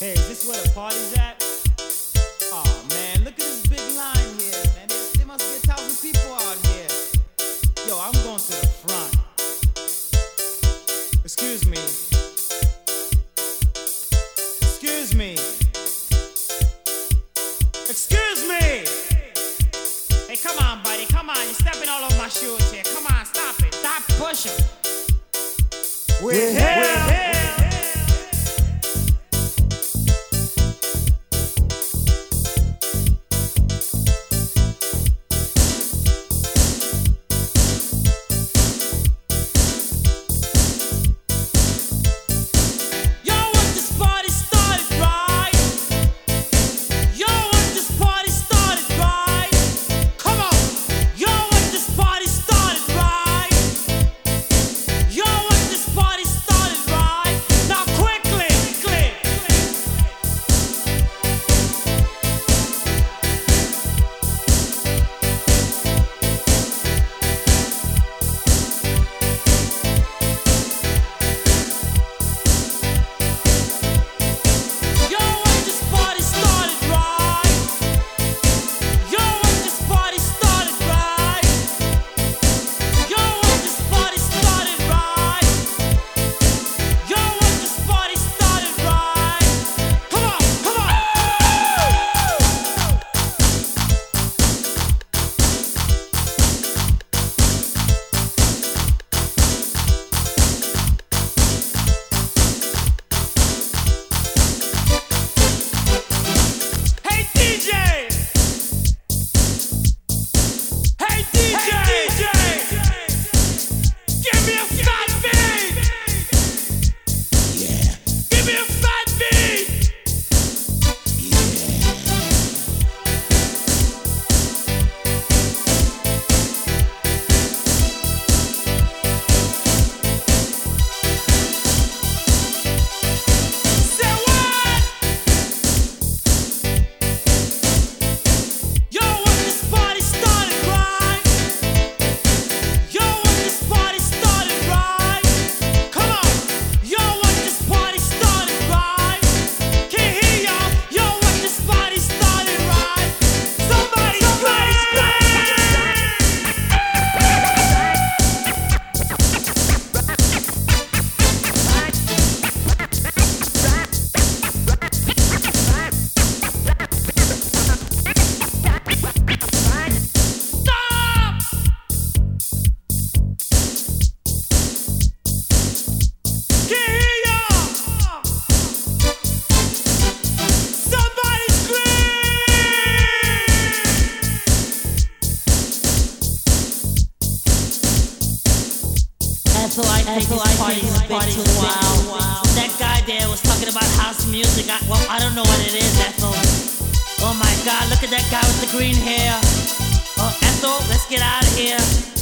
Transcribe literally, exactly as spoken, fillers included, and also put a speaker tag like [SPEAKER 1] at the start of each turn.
[SPEAKER 1] Hey, is this where the party's at? Aw, man, look at this big line here, man. There, there must be a thousand people out here. Yo, I'm going to the front. Excuse me. Excuse me. Excuse me. Hey, come on, buddy. Come on. You're stepping all over my shoes here. Come on, stop it. Stop pushing. We're here. We're here.
[SPEAKER 2] So I think this party's a bit too wild. That guy there was talking about house music. I, well, I don't know what it is, Ethel. Oh my God, look at that guy with the green hair. Oh, Ethel, let's get out of here.